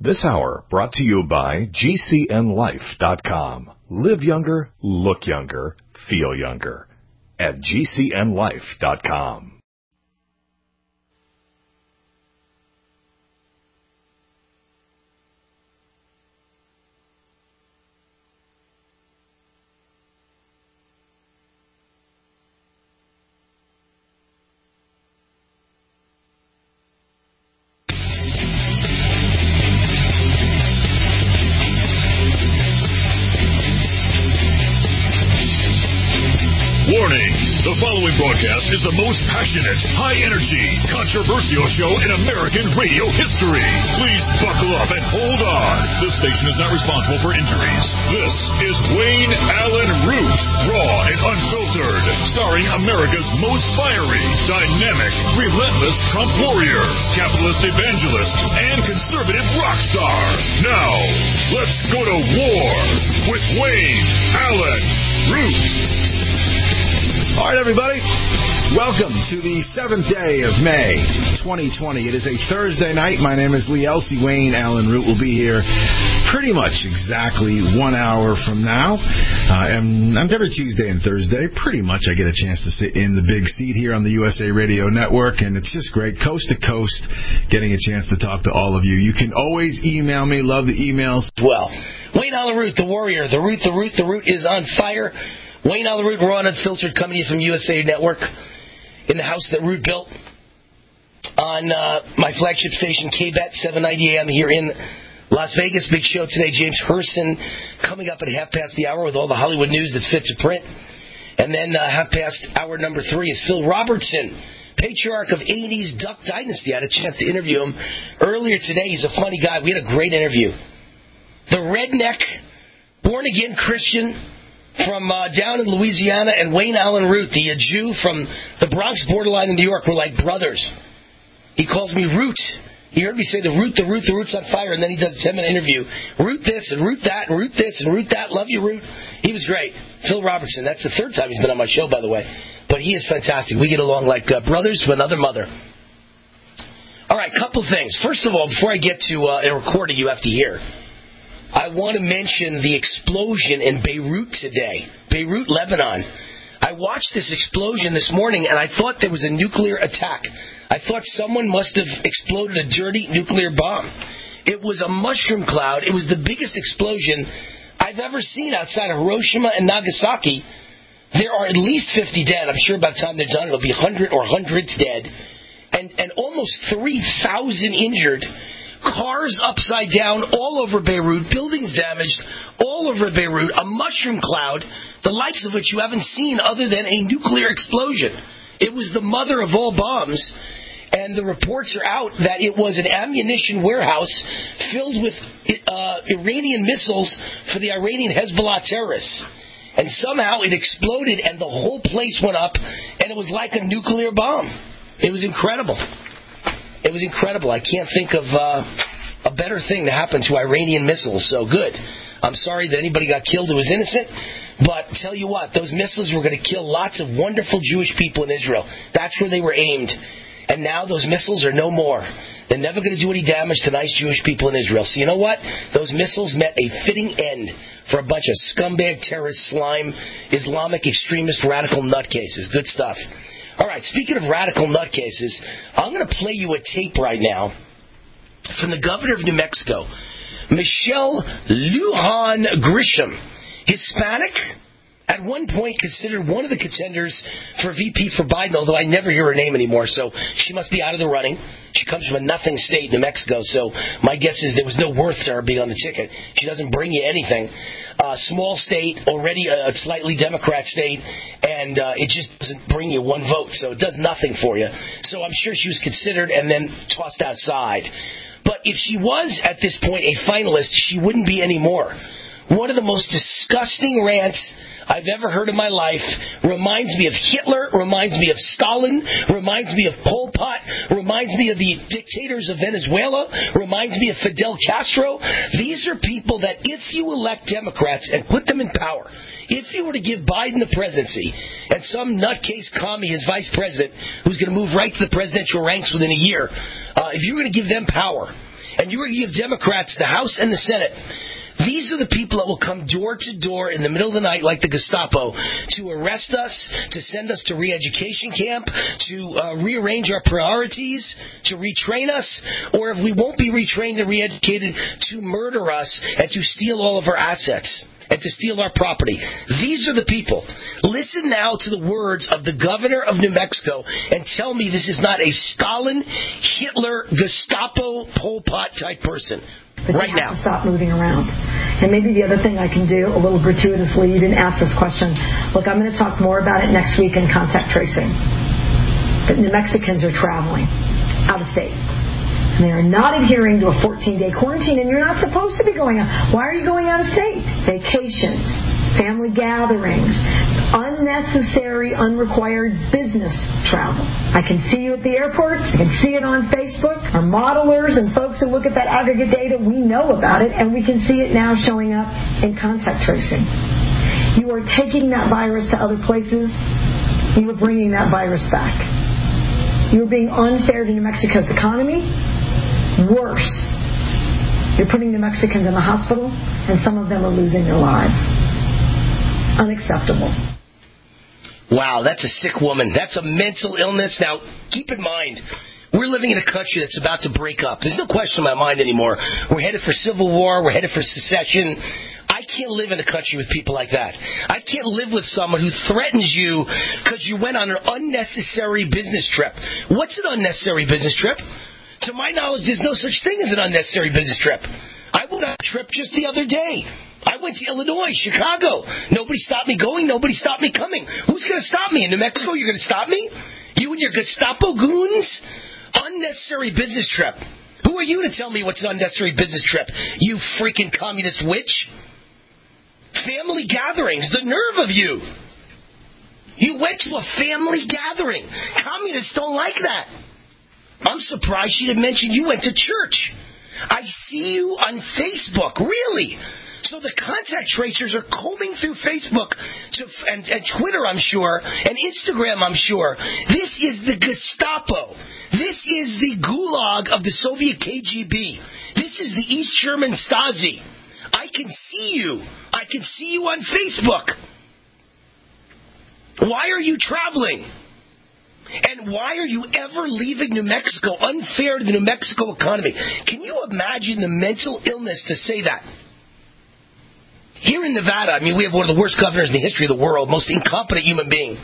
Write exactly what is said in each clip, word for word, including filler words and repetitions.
This hour brought to you by G C N life dot com. Live younger, look younger, feel younger at G C N life dot com. Warning, the following broadcast is the most passionate, high-energy, controversial show in American radio history. Please buckle up and hold on. This station is not responsible for injuries. This is Wayne Allyn Root, raw and unfiltered, starring America's most fiery, dynamic, relentless Trump warrior, capitalist evangelist, and conservative rock star. Now, let's go to war with Wayne Allyn Root. All right, everybody. Welcome to the seventh day of May, twenty twenty. It is a Thursday night. My name is Lee Elsey. Wayne Allyn Root will be here pretty much exactly one hour from now. Uh, and on every Tuesday and Thursday, pretty much I get a chance to sit in the big seat here on the U S A Radio Network, and it's just great, coast to coast, getting a chance to talk to all of you. You can always email me. Love the emails. Well, Wayne Allyn Root, the warrior, the root, the root, the root is on fire. Wayne Allyn Root, raw and unfiltered, coming to you from U S A Network in the house that Root built on uh, my flagship station, K B E T, seven ninety A M here in Las Vegas. Big show today. James Herson coming up at half past the hour with all the Hollywood news that's fit to print. And then uh, half past hour number three is Phil Robertson, patriarch of A and E's Duck Dynasty. I had a chance to interview him earlier today. He's a funny guy. We had a great interview. The redneck, born-again Christian from uh, down in Louisiana, and Wayne Allyn Root, the uh, Jew from the Bronx borderline in New York, were like brothers. He calls me Root. He heard me say the Root, the Root, the Root's on fire, and then he does a ten-minute interview. Root this and Root that and Root this and Root that. Love you, Root. He was great. Phil Robertson. That's the third time he's been on my show, by the way. But he is fantastic. We get along like uh, brothers with another mother. All right, couple things. First of all, before I get to uh, a recording you have to hear, I want to mention the explosion in Beirut today. Beirut, Lebanon. I watched this explosion this morning, and I thought there was a nuclear attack. I thought someone must have exploded a dirty nuclear bomb. It was a mushroom cloud. It was the biggest explosion I've ever seen outside of Hiroshima and Nagasaki. There are at least fifty dead. I'm sure by the time they're done, it'll be one hundred or hundreds dead. And, and almost three thousand injured. Cars upside down all over Beirut, buildings damaged all over Beirut, a mushroom cloud, the likes of which you haven't seen other than a nuclear explosion. It was the mother of all bombs, and the reports are out that it was an ammunition warehouse filled with uh, Iranian missiles for the Iranian Hezbollah terrorists. And somehow it exploded and the whole place went up, and it was like a nuclear bomb. It was incredible. It was incredible. I can't think of uh, a better thing to happen to Iranian missiles. So good. I'm sorry that anybody got killed who was innocent. But tell you what, those missiles were going to kill lots of wonderful Jewish people in Israel. That's where they were aimed. And now those missiles are no more. They're never going to do any damage to nice Jewish people in Israel. So you know what? Those missiles met a fitting end for a bunch of scumbag, terrorist, slime, Islamic extremist, radical nutcases. Good stuff. All right, speaking of radical nutcases, I'm going to play you a tape right now from the governor of New Mexico, Michelle Lujan Grisham, Hispanic, at one point considered one of the contenders for V P for Biden, although I never hear her name anymore, so she must be out of the running. She comes from a nothing state, New Mexico, so my guess is there was no worth to her being on the ticket. She doesn't bring you anything. Uh, small state, already a, a slightly Democrat state, and uh, it just doesn't bring you one vote, so it does nothing for you. So I'm sure she was considered and then tossed outside. But if she was, at this point, a finalist, she wouldn't be anymore. One of the most disgusting rants I've ever heard in my life. Reminds me of Hitler, reminds me of Stalin, reminds me of Pol Pot, reminds me of the dictators of Venezuela, reminds me of Fidel Castro. These are people that if you elect Democrats and put them in power, if you were to give Biden the presidency and some nutcase commie as vice president who's going to move right to the presidential ranks within a year, uh, if you were going to give them power, and you give Democrats the House and the Senate, these are the people that will come door to door in the middle of the night like the Gestapo to arrest us, to send us to re-education camp, to uh, rearrange our priorities, to retrain us, or if we won't be retrained and re-educated, to murder us and to steal all of our assets and to steal our property. These are the people. Listen now to the words of the governor of New Mexico and tell me this is not a Stalin, Hitler, Gestapo, Pol Pot type person. But right you have now. to stop moving around. And maybe the other thing I can do, a little gratuitously, you didn't ask this question. Look, I'm going to talk more about it next week in contact tracing. But New Mexicans are traveling out of state. And they are not adhering to a fourteen-day quarantine, and you're not supposed to be going out. Why are you going out of state? Vacations, family gatherings, unnecessary, unrequired business travel. I can see you at the airports. I can see it on Facebook. Our modelers and folks who look at that aggregate data, we know about it, and we can see it now showing up in contact tracing. You are taking that virus to other places. You are bringing that virus back. You are being unfair to New Mexico's economy. Worse, you're putting New Mexicans in the hospital, and some of them are losing their lives. Unacceptable. Wow, that's a sick woman. That's a mental illness. Now, keep in mind, we're living in a country that's about to break up. There's no question in my mind anymore. We're headed for civil war. We're headed for secession. I can't live in a country with people like that. I can't live with someone who threatens you because you went on an unnecessary business trip. What's an unnecessary business trip? To my knowledge, there's no such thing as an unnecessary business trip. I went on a trip just the other day. I went to Illinois, Chicago. Nobody stopped me going. Nobody stopped me coming. Who's going to stop me? In New Mexico, you're going to stop me? You and your Gestapo goons? Unnecessary business trip. Who are you to tell me what's an unnecessary business trip? You freaking communist witch. Family gatherings. The nerve of you. You went to a family gathering. Communists don't like that. I'm surprised she didn't mention you went to church. I see you on Facebook. Really? So the contact tracers are combing through Facebook to, and, and Twitter, I'm sure, and Instagram, I'm sure. This is the Gestapo. This is the gulag of the Soviet K G B. This is the East German Stasi. I can see you. I can see you on Facebook. Why are you traveling? And why are you ever leaving New Mexico? Unfair to the New Mexico economy. Can you imagine the mental illness to say that? Here in Nevada, I mean, we have one of the worst governors in the history of the world, most incompetent human being.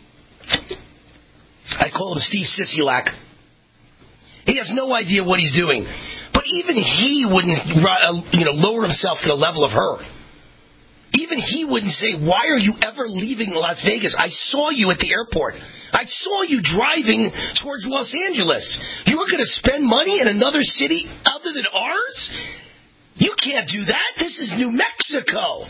I call him Steve Sisolak. He has no idea what he's doing. But even he wouldn't, you know, lower himself to the level of her. Even he wouldn't say, why are you ever leaving Las Vegas? I saw you at the airport. I saw you driving towards Los Angeles. You were going to spend money in another city other than ours? You can't do that. This is New Mexico.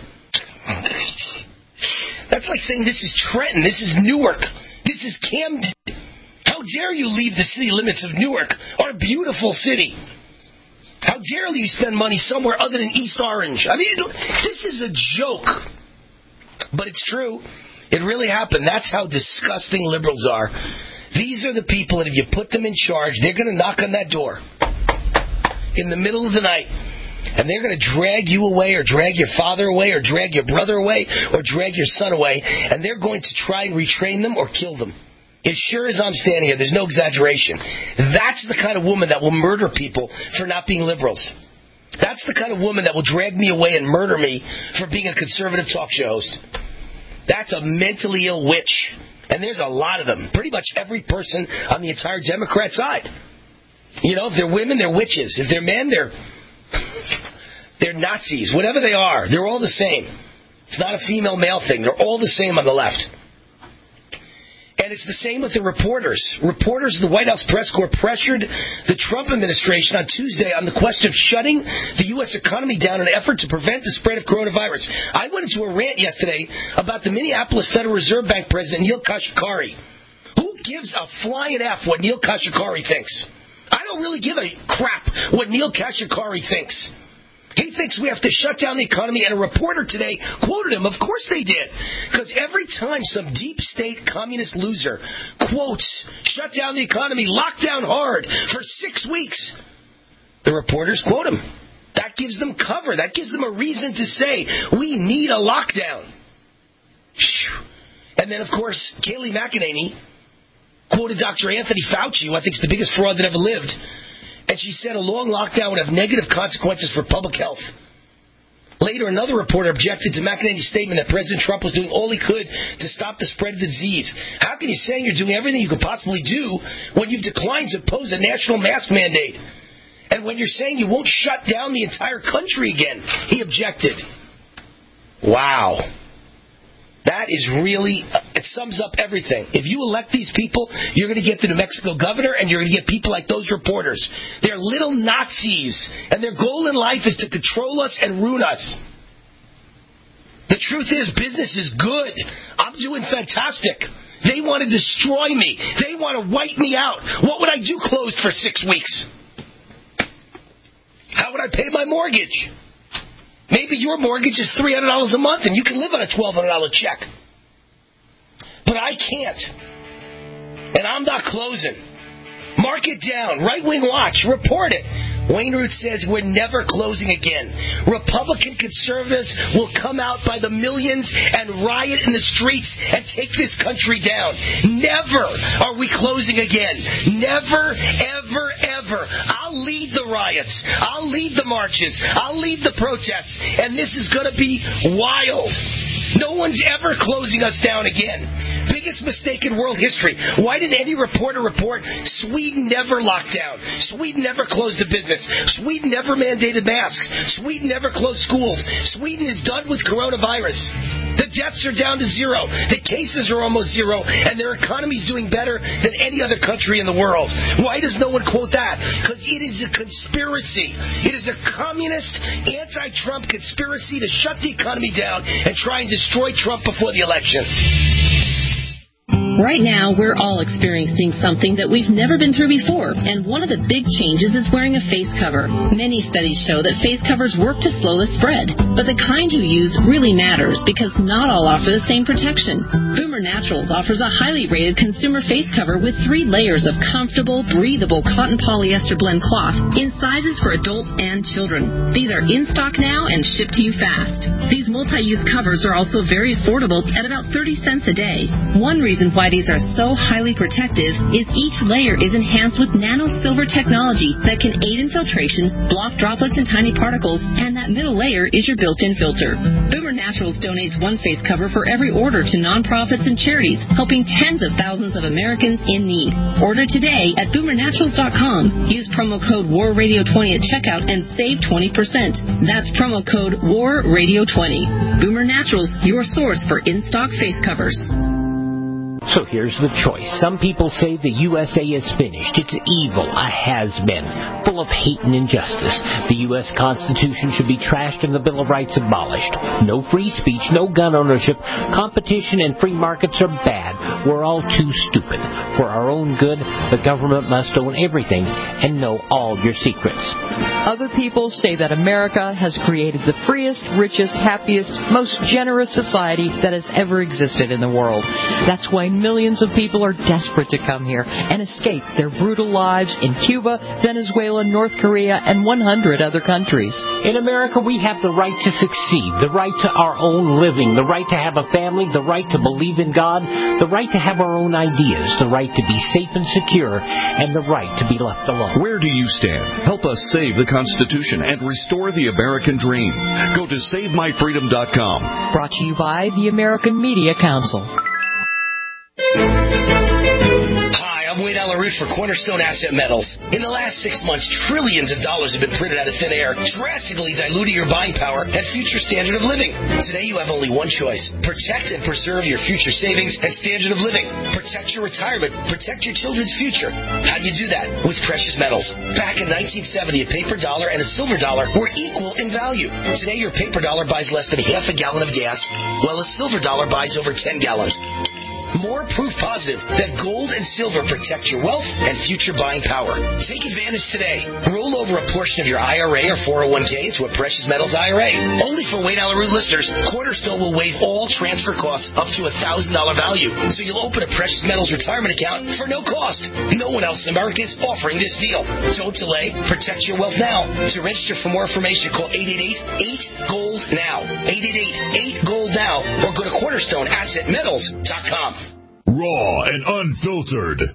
That's like saying this is Trenton. This is Newark. This is Camden. How dare you leave the city limits of Newark, our beautiful city? How dare you spend money somewhere other than East Orange? I mean, this is a joke. But it's true. It really happened. That's how disgusting liberals are. These are the people that if you put them in charge, they're going to knock on that door in the middle of the night. And they're going to drag you away or drag your father away or drag your brother away or drag your son away. And they're going to try and retrain them or kill them. As sure as I'm standing here, there's no exaggeration. That's the kind of woman that will murder people for not being liberals. That's the kind of woman that will drag me away and murder me for being a conservative talk show host. That's a mentally ill witch. And there's a lot of them. Pretty much every person on the entire Democrat side. You know, if they're women, they're witches. If they're men, they're they're Nazis. Whatever they are, they're all the same. It's not a female-male thing. They're all the same on the left. And it's the same with the reporters. Reporters of the White House press corps pressured the Trump administration on Tuesday on the question of shutting the U S economy down in an effort to prevent the spread of coronavirus. I went into a rant yesterday about the Minneapolis Federal Reserve Bank president, Neel Kashkari. Who gives a flying F what Neel Kashkari thinks? I don't really give a crap what Neel Kashkari thinks. He thinks we have to shut down the economy, and a reporter today quoted him. Of course they did. Because every time some deep state communist loser quotes, shut down the economy, lock down hard for six weeks, The reporters quote him. That gives them cover. That gives them a reason to say, we need a lockdown. And then, of course, Kayleigh McEnany quoted Doctor Anthony Fauci, who I think is the biggest fraud that ever lived. And she said a long lockdown would have negative consequences for public health. Later, another reporter objected to McEnany's statement that President Trump was doing all he could to stop the spread of the disease. How can you say you're doing everything you could possibly do when you've declined to impose a national mask mandate? And when you're saying you won't shut down the entire country again? He objected. Wow. That is really, it sums up everything. If you elect these people, you're going to get the New Mexico governor, and you're going to get people like those reporters. They're little Nazis, and their goal in life is to control us and ruin us. The truth is, business is good. I'm doing fantastic. They want to destroy me. They want to wipe me out. What would I do closed for six weeks? How would I pay my mortgage? Maybe your mortgage is three hundred dollars a month and you can live on a twelve hundred dollars check. But I can't. And I'm not closing. Mark it down. Right Wing Watch. Report it. Wayne Root says we're never closing again. Republican conservatives will come out by the millions and riot in the streets and take this country down. Never are we closing again. Never, ever, ever. I'll lead the riots. I'll lead the marches. I'll lead the protests. And this is going to be wild. No one's ever closing us down again. Biggest mistake in world history. Why didn't any reporter report Sweden never locked down? Sweden never closed a business. Sweden never mandated masks. Sweden never closed schools. Sweden is done with coronavirus. The deaths are down to zero. The cases are almost zero. And their economy is doing better than any other country in the world. Why does no one quote that? Because it is a conspiracy. It is a communist, anti-Trump conspiracy to shut the economy down and try and destroy Trump before the election. Right now, we're all experiencing something that we've never been through before, and one of the big changes is wearing a face cover. Many studies show that face covers work to slow the spread, but the kind you use really matters because not all offer the same protection. Boomer Naturals offers a highly rated consumer face cover with three layers of comfortable, breathable cotton polyester blend cloth in sizes for adults and children. These are in stock now and shipped to you fast. These multi-use covers are also very affordable at about thirty cents a day. One reason why these are so highly protective is each layer is enhanced with nano silver technology that can aid in filtration, block droplets and tiny particles, and that middle layer is your built-in filter. Boomer Naturals donates one face cover for every order to nonprofits and charities, helping tens of thousands of Americans in need. Order today at boomer naturals dot com. Use promo code war radio twenty at checkout and save twenty percent. That's promo code war radio twenty. Boomer Naturals, your source for in-stock face covers. So here's the choice. Some people say the U S A is finished. It's evil, a has-been, full of hate and injustice. The U S Constitution should be trashed and the Bill of Rights abolished. No free speech, no gun ownership. Competition and free markets are bad. We're all too stupid. For our own good, the government must own everything and know all your secrets. Other people say that America has created the freest, richest, happiest, most generous society that has ever existed in the world. That's why millions of people are desperate to come here and escape their brutal lives in Cuba, Venezuela, North Korea, and one hundred other countries. In America, we have the right to succeed, the right to our own living, the right to have a family, the right to believe in God, the right to have our own ideas, the right to be safe and secure, and the right to be left alone. Where do you stand? Help us save the Constitution and restore the American dream. Go to save my freedom dot com. Brought to you by the American Media Council. Hi, I'm Wayne Allyn Root for Cornerstone Asset Metals. In the last six months, trillions of dollars have been printed out of thin air, drastically diluting your buying power and future standard of living. Today, you have only one choice. Protect and preserve your future savings and standard of living. Protect your retirement. Protect your children's future. How do you do that? With precious metals. Back in nineteen seventy, a paper dollar and a silver dollar were equal in value. Today, your paper dollar buys less than half a gallon of gas, while a silver dollar buys over ten gallons. more proof positive that gold and silver protect your wealth and future buying power. Take advantage today. Roll over a portion of your I R A or four oh one k into a precious metals I R A. Only for Wayne Allyn Root listeners, Cornerstone will waive all transfer costs up to a one thousand dollars value. So you'll open a precious metals retirement account for no cost. No one else in America is offering this deal. Don't delay. Protect your wealth now. To register for more information, call eight eight eight, eight gold now. eight eight eight, eight gold now. Or go to cornerstone asset metals dot com. Raw and unfiltered.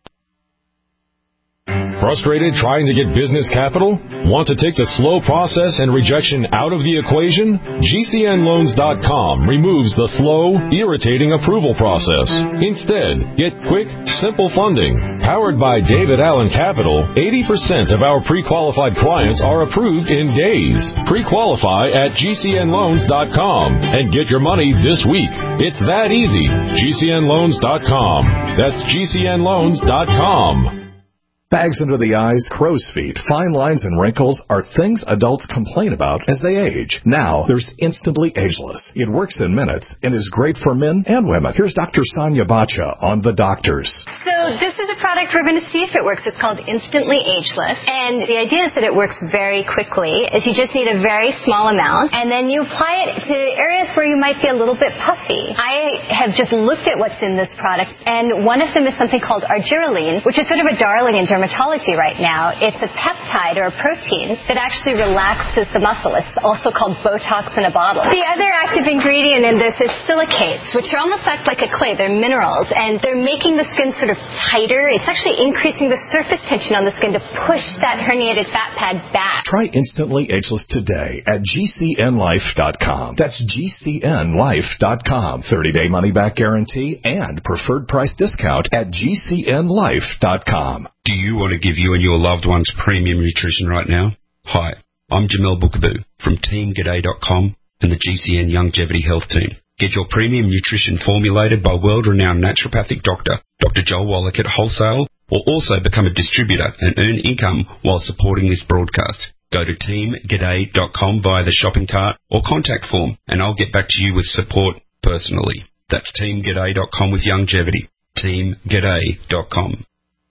Frustrated trying to get business capital? Want to take the slow process and rejection out of the equation? G C N loans dot com removes the slow, irritating approval process. Instead, get quick, simple funding. Powered by David Allen Capital, eighty percent of our pre-qualified clients are approved in days. Pre-qualify at G C N loans dot com and get your money this week. It's that easy. G C N loans dot com. That's G C N loans dot com. Bags under the eyes, crow's feet, fine lines, and wrinkles are things adults complain about as they age. Now, there's Instantly Ageless. It works in minutes and is great for men and women. Here's Doctor Sonia Bacha on The Doctors. So this is a product we're going to see if it works. It's called Instantly Ageless. And the idea is that it works very quickly, is you just need a very small amount, and then you apply it to areas where you might be a little bit puffy. I have just looked at what's in this product, and one of them is something called argireline, which is sort of a darling in dermatology right now. It's a peptide or a protein that actually relaxes the muscle. It's also called Botox in a bottle. The other active ingredient in this is silicates, which are almost act like a clay. They're minerals, and they're making the skin sort of tighter. It's actually increasing the surface tension on the skin to push that herniated fat pad back. Try Instantly Ageless today at G C N life dot com. That's G C N life dot com. thirty-day money-back guarantee and preferred price discount at G C N life dot com. Do you want to give you and your loved ones premium nutrition right now? Hi, I'm Jamel Bookaboo from Team G'day dot com and the G C N Longevity Health Team. Get your premium nutrition formulated by world-renowned naturopathic doctor, Doctor Joel Wallach at Wholesale, or also become a distributor and earn income while supporting this broadcast. Go to Team G'day dot com via the shopping cart or contact form, and I'll get back to you with support personally. That's Team G'day dot com with longevity. Team G'day dot com.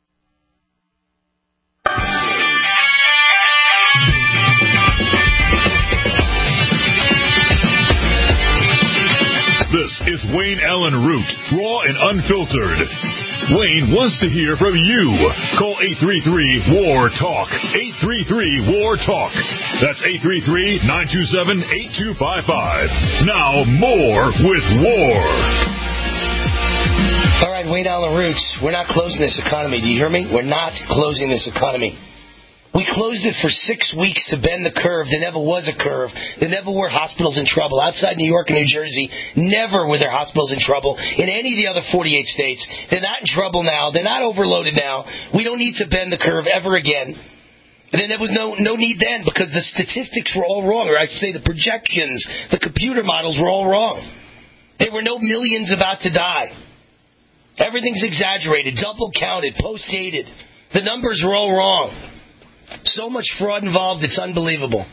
This is Wayne Allyn Root, raw and unfiltered. Wayne wants to hear from you. Call eight three three, W A R, TALK. eight three three, W A R, TALK. That's eight three three, nine two seven, eight two five five. Now, more with War. All right, Wayne Allyn Roots, we're not closing this economy. Do you hear me? We're not closing this economy. We closed it for six weeks to bend the curve. There never was a curve. There never were hospitals in trouble. Outside New York and New Jersey, never were there hospitals in trouble. In any of the other forty-eight states, they're not in trouble now. They're not overloaded now. We don't need to bend the curve ever again. And then there was no no need then because the statistics were all wrong, or I'd say the projections, the computer models were all wrong. There were no millions about to die. Everything's exaggerated, double counted, post-dated. The numbers were all wrong. So much fraud involved, it's unbelievable.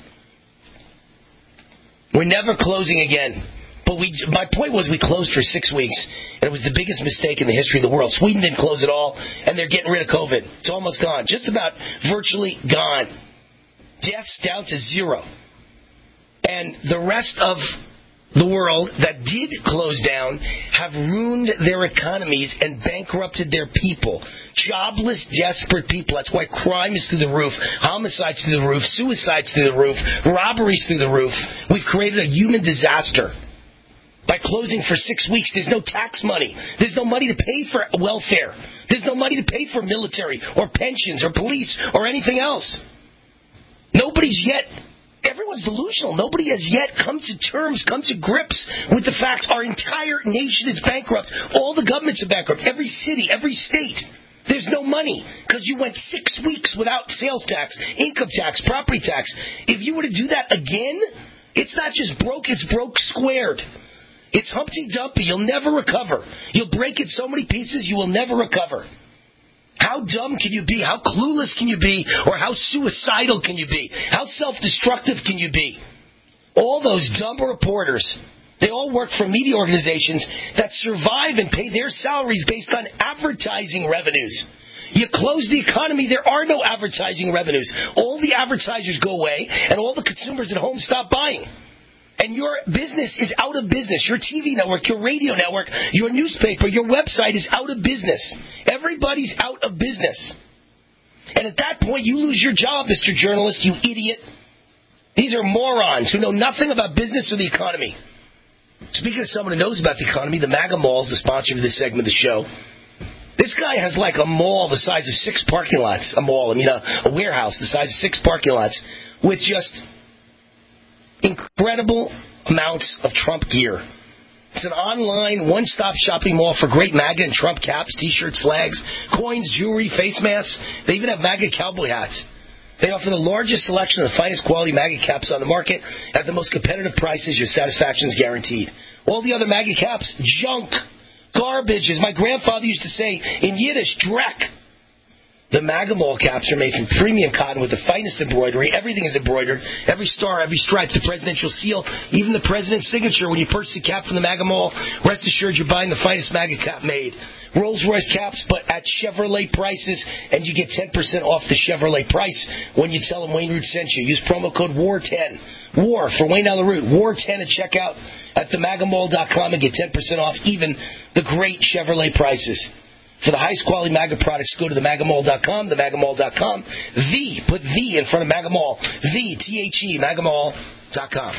We're never closing again. But we, my point was we closed for six weeks, and it was the biggest mistake in the history of the world. Sweden didn't close at all, and they're getting rid of COVID. It's almost gone. Just about virtually gone. Deaths down to zero. And the rest of the world that did close down have ruined their economies and bankrupted their people. Jobless, desperate people. That's why crime is through the roof, homicides through the roof, suicides through the roof, robberies through the roof. We've created a human disaster. By closing for six weeks, there's no tax money. There's no money to pay for welfare. There's no money to pay for military or pensions or police or anything else. Nobody's yet... Everyone's delusional. Nobody has yet come to terms, come to grips with the facts. Our entire nation is bankrupt. All the governments are bankrupt. Every city, every state. There's no money because you went six weeks without sales tax, income tax, property tax. If you were to do that again, it's not just broke, it's broke squared. It's Humpty Dumpty. You'll never recover. You'll break it so many pieces, you will never recover. How dumb can you be? How clueless can you be? Or how suicidal can you be? How self-destructive can you be? All those dumb reporters They all work for media organizations that survive and pay their salaries based on advertising revenues. You close the economy, there are no advertising revenues. All the advertisers go away, and all the consumers at home stop buying. And your business is out of business. Your T V network, your radio network, your newspaper, your website is out of business. Everybody's out of business. And at that point, you lose your job, Mister Journalist, you idiot. These are morons who know nothing about business or the economy. Speaking of someone who knows about the economy, the MAGA Mall is the sponsor of this segment of the show. This guy has like a mall the size of six parking lots. A mall, I mean a, a warehouse the size of six parking lots with just incredible amounts of Trump gear. It's an online, one-stop shopping mall for great MAGA and Trump caps, T-shirts, flags, coins, jewelry, face masks. They even have MAGA cowboy hats. They offer the largest selection of the finest quality MAGA caps on the market at the most competitive prices. Your satisfaction is guaranteed. All the other MAGA caps, junk, garbage, as my grandfather used to say in Yiddish, dreck. The MAGA Mall caps are made from premium cotton with the finest embroidery. Everything is embroidered. Every star, every stripe, the presidential seal, even the president's signature. When you purchase a cap from the MAGA Mall, rest assured you're buying the finest MAGA cap made. Rolls-Royce caps, but at Chevrolet prices, and you get ten percent off the Chevrolet price when you tell them Wayne Root sent you. Use promo code W A R ten. WAR for Wayne Allen Root. W A R ten at checkout at the maga mall dot com and get ten percent off even the great Chevrolet prices. For the highest quality MAGA products, go to the maga mall dot com, the maga mall dot com. The, put the in front of MAGA Mall. The, T H E, maga mall dot com.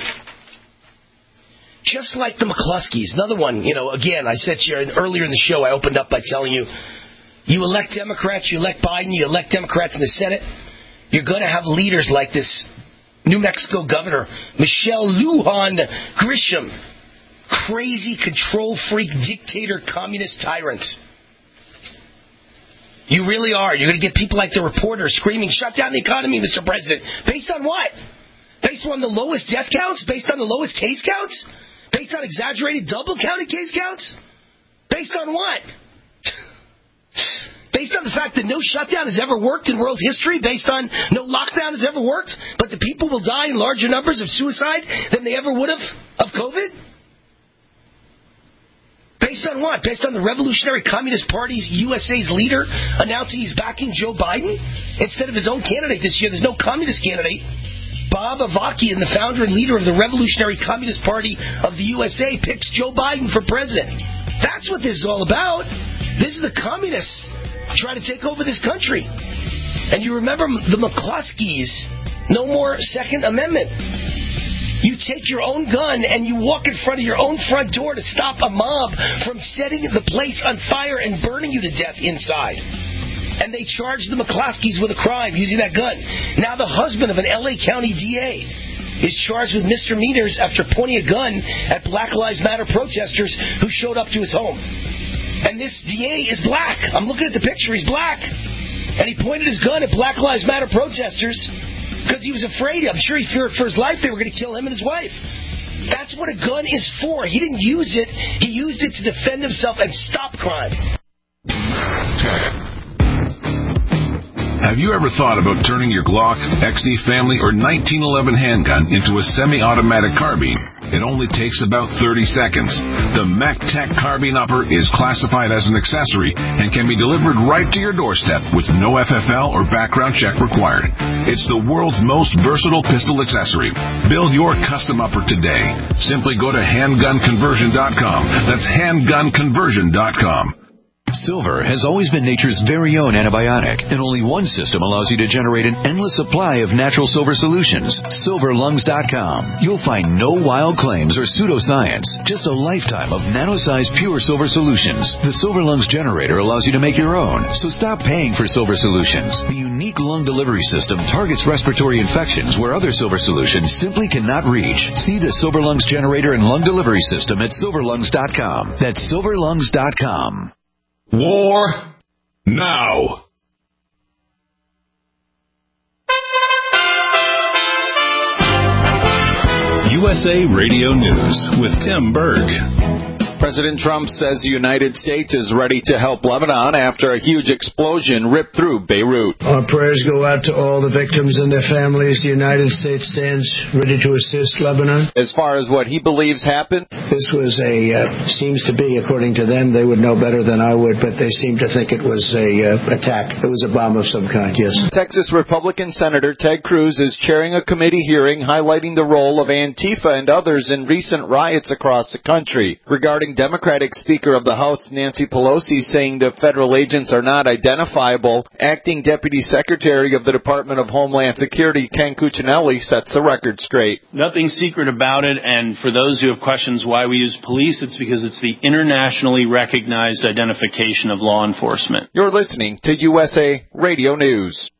Just like the McCluskeys. Another one, you know, again, I said to you earlier in the show, I opened up by telling you, you elect Democrats, you elect Biden, you elect Democrats in the Senate, you're going to have leaders like this New Mexico governor, Michelle Lujan Grisham. Crazy, control freak, dictator, communist tyrants. You really are. You're going to get people like the reporter screaming, shut down the economy, Mister President. Based on what? Based on the lowest death counts? Based on the lowest case counts? Based on exaggerated double-counted case counts? Based on what? Based on the fact that no shutdown has ever worked in world history? Based on no lockdown has ever worked? But the people will die in larger numbers of suicide than they ever would have of COVID? Based on what? Based on the Revolutionary Communist Party's U S A's leader announcing he's backing Joe Biden instead of his own candidate this year? There's no communist candidate. Bob Avakian, the founder and leader of the Revolutionary Communist Party of the U S A, picks Joe Biden for president. That's what this is all about. This is the communists trying to take over this country. And you remember the McCluskeys, no more Second Amendment. You take your own gun and you walk in front of your own front door to stop a mob from setting the place on fire and burning you to death inside. And they charged the McCluskeys with a crime using that gun. Now the husband of an L A County D A is charged with misdemeanors after pointing a gun at Black Lives Matter protesters who showed up to his home. And this D A is black. I'm looking at the picture. He's black. And he pointed his gun at Black Lives Matter protesters because he was afraid. I'm sure he feared for his life they were going to kill him and his wife. That's what a gun is for. He didn't use it. He used it to defend himself and stop crime. Have you ever thought about turning your Glock, X D Family, or nineteen eleven handgun into a semi-automatic carbine? It only takes about thirty seconds. The MacTech Carbine Upper is classified as an accessory and can be delivered right to your doorstep with no F F L or background check required. It's the world's most versatile pistol accessory. Build your custom upper today. Simply go to handgun conversion dot com. That's handgun conversion dot com. Silver has always been nature's very own antibiotic, and only one system allows you to generate an endless supply of natural silver solutions. silver lungs dot com. You'll find no wild claims or pseudoscience, just a lifetime of nano-sized pure silver solutions. The Silver Lungs generator allows you to make your own, so stop paying for silver solutions. The unique lung delivery system targets respiratory infections where other silver solutions simply cannot reach. See the Silver Lungs generator and lung delivery system at silver lungs dot com. That's silver lungs dot com. War now. U S A Radio News with Tim Berg. President Trump says the United States is ready to help Lebanon after a huge explosion ripped through Beirut. Our prayers go out to all the victims and their families. The United States stands ready to assist Lebanon. As far as what he believes happened, this was a, uh, seems to be, according to them, they would know better than I would, but they seem to think it was a uh, attack. It was a bomb of some kind, yes. Texas Republican Senator Ted Cruz is chairing a committee hearing highlighting the role of Antifa and others in recent riots across the country. Regarding Democratic Speaker of the House Nancy Pelosi saying the federal agents are not identifiable, Acting Deputy Secretary of the Department of Homeland Security Ken Cuccinelli sets the record straight. Nothing secret about it, and for those who have questions why we use police, it's because it's the internationally recognized identification of law enforcement. You're listening to U S A Radio News.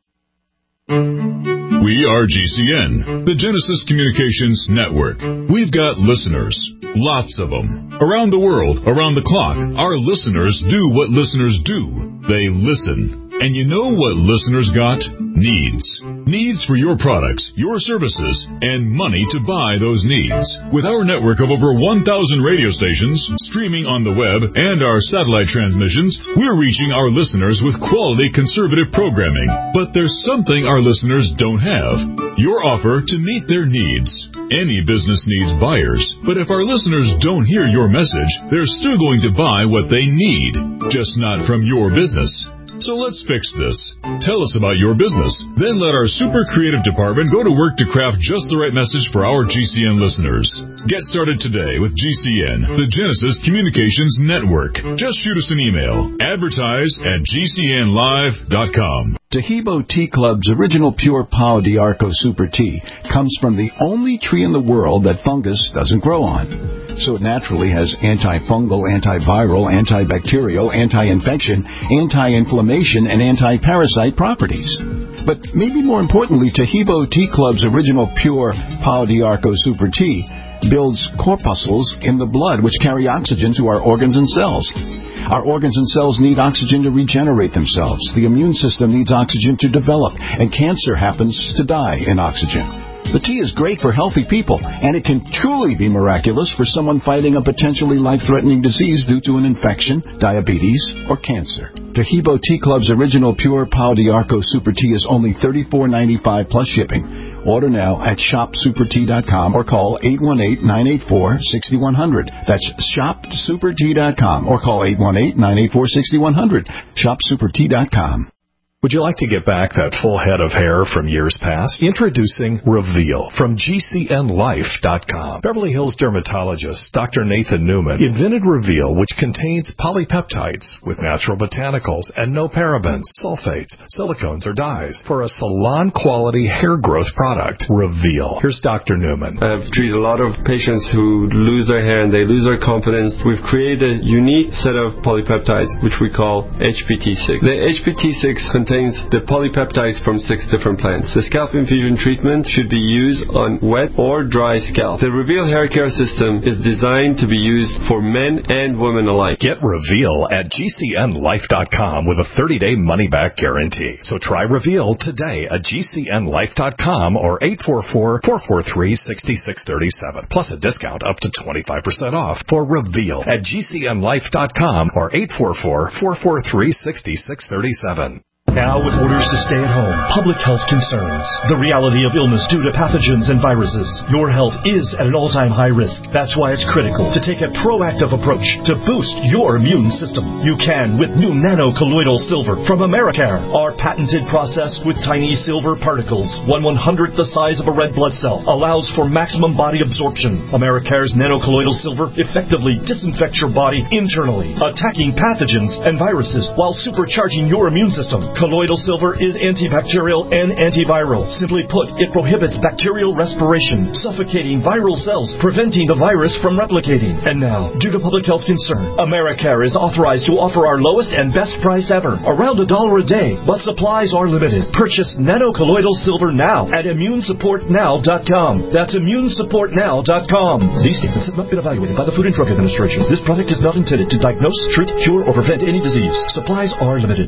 We are G C N, the Genesis Communications Network. We've got listeners, lots of them. Around the world, around the clock, our listeners do what listeners do. They listen. And you know what listeners got? Needs. Needs for your products, your services, and money to buy those needs. With our network of over one thousand radio stations, streaming on the web, and our satellite transmissions, we're reaching our listeners with quality conservative programming. But there's something our listeners don't have. Your offer to meet their needs. Any business needs buyers, but if our listeners don't hear your message, they're still going to buy what they need, just not from your business. So let's fix this. Tell us about your business. Then let our super creative department go to work to craft just the right message for our G C N listeners. Get started today with G C N, the Genesis Communications Network. Just shoot us an email. Advertise at G C N live dot com. Tahibo Tea Club's original pure Pau d'Arco Super Tea comes from the only tree in the world that fungus doesn't grow on. So it naturally has antifungal, antiviral, antibacterial, anti-infection, anti-inflammation, and anti-parasite properties. But maybe more importantly, Tahibo Tea Club's original pure Pau d'Arco Super Tea builds corpuscles in the blood which carry oxygen to our organs and cells. Our organs and cells need oxygen to regenerate themselves. The immune system needs oxygen to develop, and cancer happens to die in oxygen. The tea is great for healthy people, and it can truly be miraculous for someone fighting a potentially life-threatening disease due to an infection, diabetes, or cancer. Tahibo Tea Club's original pure Pau d'Arco Super Tea is only thirty-four ninety-five plus shipping. Order now at shop super tea dot com or call eight one eight, nine eight four, six one zero zero. That's shop super tea dot com or call eight one eight, nine eight four, six one zero zero. shop super tea dot com. Would you like to get back that full head of hair from years past? Introducing Reveal from G C N life dot com. Beverly Hills dermatologist Doctor Nathan Newman invented Reveal, which contains polypeptides with natural botanicals and no parabens, sulfates, silicones, or dyes for a salon-quality hair growth product. Reveal. Here's Doctor Newman. I've treated a lot of patients who lose their hair and they lose their confidence. We've created a unique set of polypeptides, which we call H P T six. The H P T six contains contains the polypeptides from six different plants. The scalp infusion treatment should be used on wet or dry scalp. The Reveal hair care system is designed to be used for men and women alike. Get Reveal at G C N life dot com with a thirty-day money-back guarantee. So try Reveal today at G C N life dot com or eight four four, four four three, six six three seven. Plus a discount up to twenty-five percent off for Reveal at G C N life dot com or eight four four, four four three, six six three seven. Now with orders to stay at home, public health concerns, the reality of illness due to pathogens and viruses, your health is at an all-time high risk. That's why it's critical to take a proactive approach to boost your immune system. You can with new nano-colloidal silver from Americare. Our patented process with tiny silver particles, one one-hundredth the size of a red blood cell, allows for maximum body absorption. Americare's nano-colloidal silver effectively disinfects your body internally, attacking pathogens and viruses while supercharging your immune system. Colloidal silver is antibacterial and antiviral. Simply put, it prohibits bacterial respiration, suffocating viral cells, preventing the virus from replicating. And now, due to public health concern, Americare is authorized to offer our lowest and best price ever, around a dollar a day, but supplies are limited. Purchase nano-colloidal silver now at immune support now dot com. That's immune support now dot com. These statements have not been evaluated by the Food and Drug Administration. This product is not intended to diagnose, treat, cure, or prevent any disease. Supplies are limited.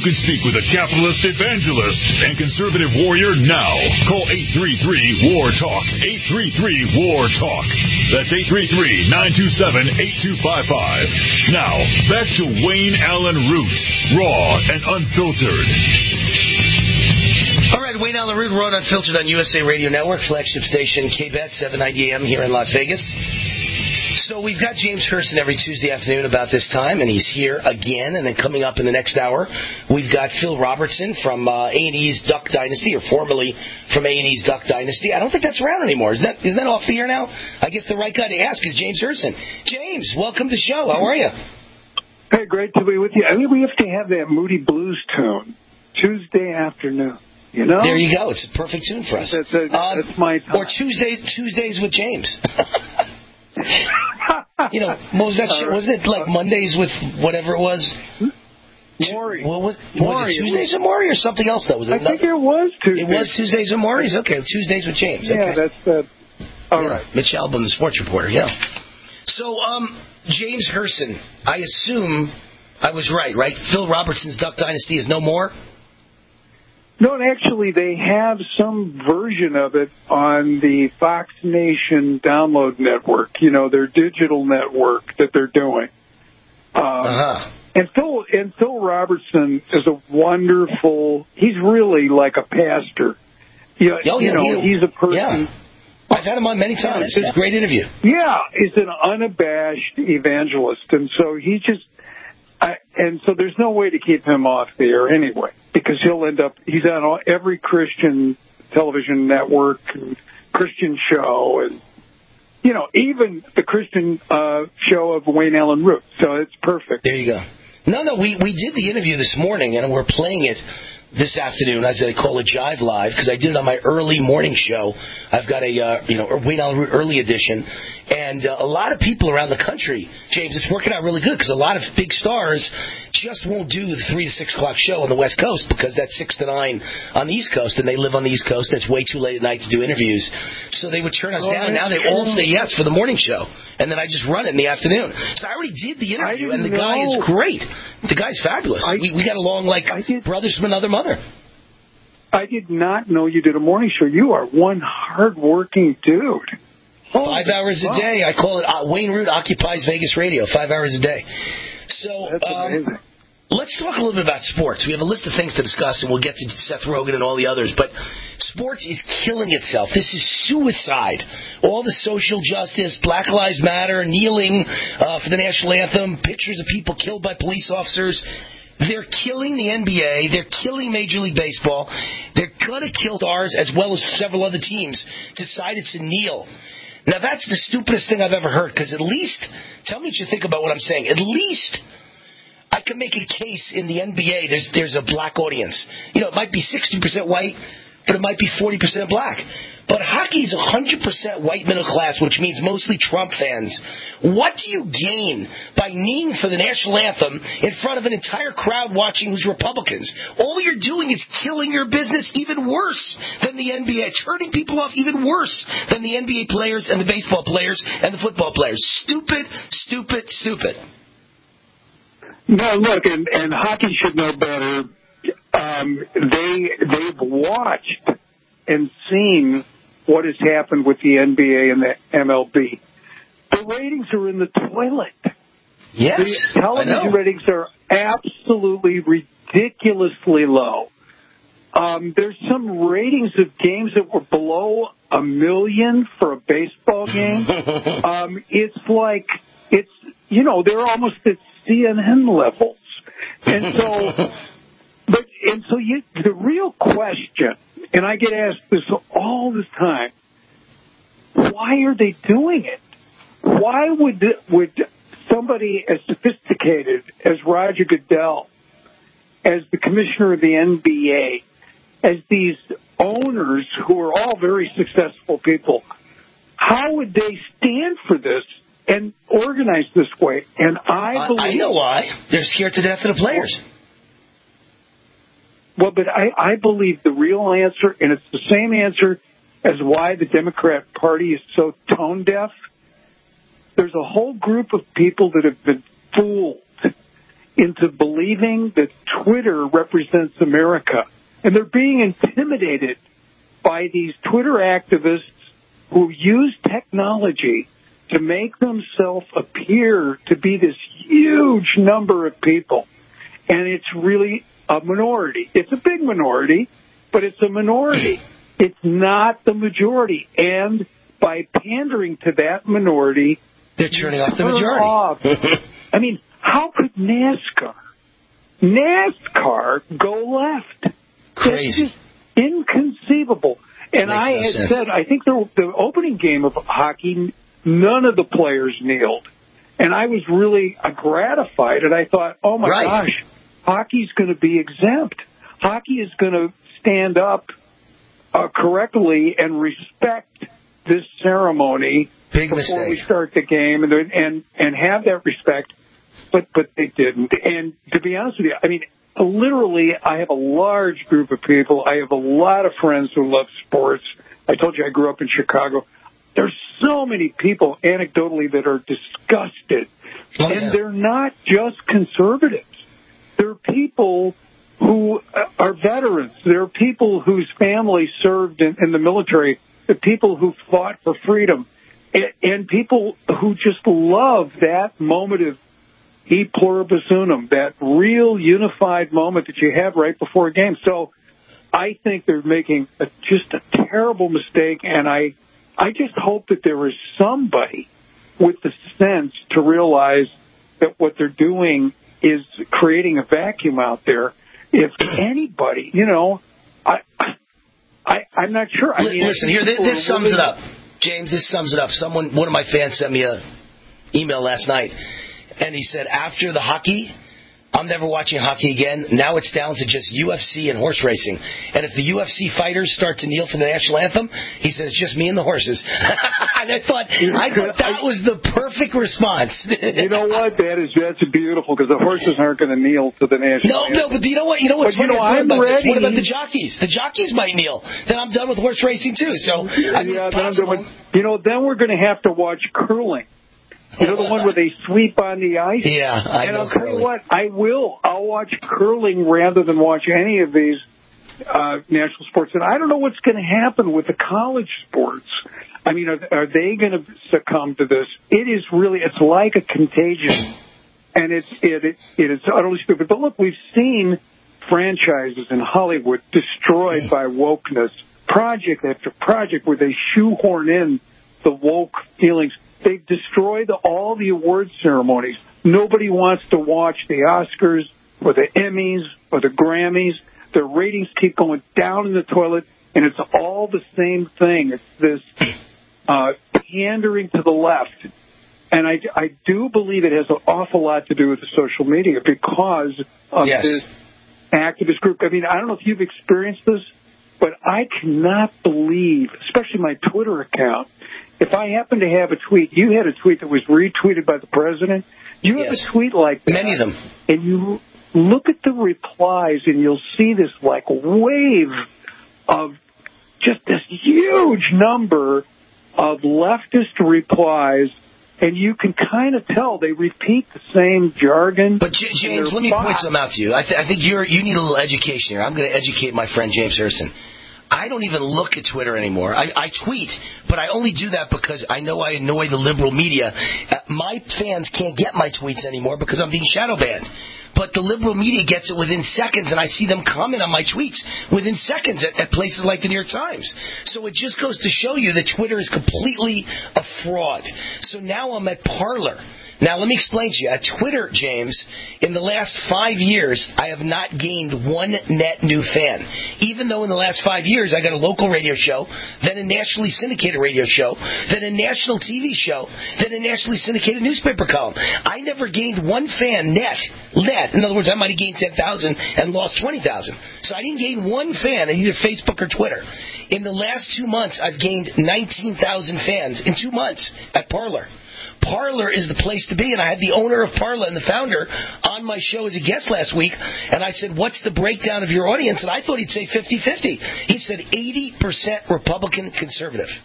can speak with a capitalist evangelist and conservative warrior now. Call eight three three, W A R, TALK. eight three three, W A R, TALK. That's eight three three, nine two seven, eight two five five. Now, back to Wayne Allen Root, raw and unfiltered. All right, Wayne Allen Root, raw and unfiltered on U S A Radio Network, flagship station K B E T, seven ninety A M here in Las Vegas. So we've got James Herson every Tuesday afternoon about this time, and he's here again. And then coming up in the next hour, we've got Phil Robertson from uh, A and E's Duck Dynasty, or formerly from A and E's Duck Dynasty. I don't think that's around anymore. Is that is that off the air now? I guess the right guy to ask is James Herson. James, welcome to the show. How are you? Hey, great to be with you. I mean, we have to have that Moody Blues tune Tuesday afternoon. You know? There you go. It's a perfect tune for us. That's, a, um, that's my time. Or Tuesdays, Tuesdays with James. You know, what was that shit? Wasn't it like Mondays with whatever it was? Maury. What was, was it Tuesdays with Maury or something else? That was I another? think it was Tuesdays. It was Tuesdays with Maury's? Okay, Tuesdays with James. Yeah, okay. that's uh, all yeah. right. Mitch Albom, the sports reporter, yeah. So, um, James Herson, I assume I was right, right? Phil Robertson's Duck Dynasty is no more? No, actually, they have some version of it on the Fox Nation download network, you know, their digital network that they're doing. Um, uh-huh. And Phil, and Phil Robertson is a wonderful, he's really like a pastor. You know, oh, yeah, you know he, he's a person. Yeah. I've had him on many times. It's a great interview. Yeah, he's an unabashed evangelist. And so he just, I, and so there's no way to keep him off the air anyway, because he'll end up, he's on all, every Christian television network and Christian show, and, you know, even the Christian uh, show of Wayne Allen Root. So it's perfect. There you go. No, no, we, we did the interview this morning, and we're playing it this afternoon, as I call it, Jive Live, because I did it on my early morning show. I've got a, uh, you know, Wayne Allen Root early edition. And uh, a lot of people around the country, James, it's working out really good, because a lot of big stars just won't do the three to six o'clock show on the West Coast, because that's six to nine on the East Coast, and they live on the East Coast. That's way too late at night to do interviews. So they would turn us oh, down, and now they all say yes for the morning show. And then I just run it in the afternoon. So I already did the interview, and the know. guy is great. The guy's fabulous. I, we, we got along like brothers from another mother. I did not know you did a morning show. You are one hard-working dude. Oh, Five hours a day. I call it uh, Wayne Root Occupies Vegas Radio. Five hours a day. So um, let's talk a little bit about sports. We have a list of things to discuss, and we'll get to Seth Rogen and all the others. But sports is killing itself. This is suicide. All the social justice, Black Lives Matter, kneeling uh, for the national anthem, pictures of people killed by police officers. They're killing the N B A. They're killing Major League Baseball. They're going to kill ours, as well as several other teams decided to kneel. Now, that's the stupidest thing I've ever heard, because at least, tell me what you think about what I'm saying, at least I can make a case in the N B A there's there's a black audience. You know, it might be sixty percent white, but it might be forty percent black. But hockey's one hundred percent white middle class, which means mostly Trump fans. What do you gain by kneeling for the national anthem in front of an entire crowd watching who's Republicans? All you're doing is killing your business even worse than the N B A, turning people off even worse than the N B A players and the baseball players and the football players. Stupid, stupid, stupid. No, look, and, and hockey should know better. Um, they, they've watched and seen what has happened with the N B A and the M L B. The ratings are in the toilet. Yes, the television ratings are absolutely ridiculously low. Um, there's some ratings of games that were below a million for a baseball game. um, it's like, it's, you know, they're almost at C N N levels. And so, but, and so you, the real question, and I get asked this all the time, why are they doing it? Why would would somebody as sophisticated as Roger Goodell, as the commissioner of the N B A, as these owners who are all very successful people, how would they stand for this and organize this way? And I believe... I know why. They're scared to death of the players. Well, but I, I believe the real answer, and it's the same answer as why the Democrat Party is so tone deaf. There's a whole group of people that have been fooled into believing that Twitter represents America. And they're being intimidated by these Twitter activists who use technology to make themselves appear to be this huge number of people. And it's really a minority. It's a big minority, but it's a minority. It's not the majority. And by pandering to that minority, they're turning off the majority. Off. I mean, how could NASCAR, NASCAR go left? Crazy. It's just inconceivable. And Makes I no had sense. said, I think the, the opening game of hockey, none of the players kneeled. And I was really uh, gratified. And I thought, oh, my Right. gosh, hockey's going to be exempt. Hockey is going to stand up uh, correctly and respect this ceremony Big before mistake. we start the game and and and have that respect. But but they didn't. And to be honest with you, I mean, literally, I have a large group of people. I have a lot of friends who love sports. I told you I grew up in Chicago. There's so many people, anecdotally, that are disgusted. Oh, and yeah. they're not just conservatives. They're people who are veterans. They're people whose families served in, in the military. They're people who fought for freedom. And, and people who just love that moment of e pluribus unum, that real unified moment that you have right before a game. So I think they're making a, just a terrible mistake, and I I just hope that there is somebody with the sense to realize that what they're doing is creating a vacuum out there. If anybody, you know, I, I I'm not sure. I mean, Listen, here, this, this sums it up. James, this sums it up. Someone, one of my fans sent me a email last night, and he said, after the hockey, I'm never watching hockey again. Now it's down to just U F C and horse racing. And if the U F C fighters start to kneel for the national anthem, he said, it's just me and the horses. And I thought, I thought that was the perfect response. You know what? That is that's beautiful, because the horses aren't going to kneel to the national No, anthem. no, but you know what? You know what's But, you funny? know, What I'm about the- ready. What about the jockeys? The jockeys might kneel. Then I'm done with horse racing too. So I mean, yeah, it's then I'm possible. doing, you know, then we're going to have to watch curling. You know, the one where they sweep on the ice? Yeah, I and know I'll tell curling. you what, I will. I'll watch curling rather than watch any of these uh, national sports. And I don't know what's going to happen with the college sports. I mean, are, are they going to succumb to this? It is really, it's like a contagion. And it's, it, it, it is utterly stupid. But look, we've seen franchises in Hollywood destroyed by wokeness, project after project where they shoehorn in the woke feelings. They destroy the, all the award ceremonies. Nobody wants to watch the Oscars or the Emmys or the Grammys. Their ratings keep going down in the toilet, and it's all the same thing. It's this uh, pandering to the left. And I, I do believe it has an awful lot to do with the social media because of Yes. this activist group. I mean, I don't know if you've experienced this, but I cannot believe, especially my Twitter account, if I happen to have a tweet, you had a tweet that was retweeted by the president, you have Yes. a tweet like that. Many of them. And you look at the replies and you'll see this like wave of just this huge number of leftist replies, and you can kind of tell they repeat the same jargon. But J- James, let me point something out to you. I, th- I think you're you need a little education here. I'm going to educate my friend James Harrison. I don't even look at Twitter anymore. I, I tweet, but I only do that because I know I annoy the liberal media. Uh, my fans can't get my tweets anymore because I'm being shadow banned. But the liberal media gets it within seconds, and I see them comment on my tweets within seconds at, at places like the New York Times. So it just goes to show you that Twitter is completely a fraud. So now I'm at Parler. Now, let me explain to you. At Twitter, James, in the last five years, I have not gained one net new fan. Even though in the last five years, I got a local radio show, then a nationally syndicated radio show, then a national T V show, then a nationally syndicated newspaper column. I never gained one fan net. Net. In other words, I might have gained ten thousand and lost twenty thousand. So I didn't gain one fan on either Facebook or Twitter. In the last two months, I've gained nineteen thousand fans in two months at Parler. Parler is the place to be, and I had the owner of Parler and the founder on my show as a guest last week, and I said, what's the breakdown of your audience? And I thought he'd say fifty-fifty. He said eighty percent Republican conservative.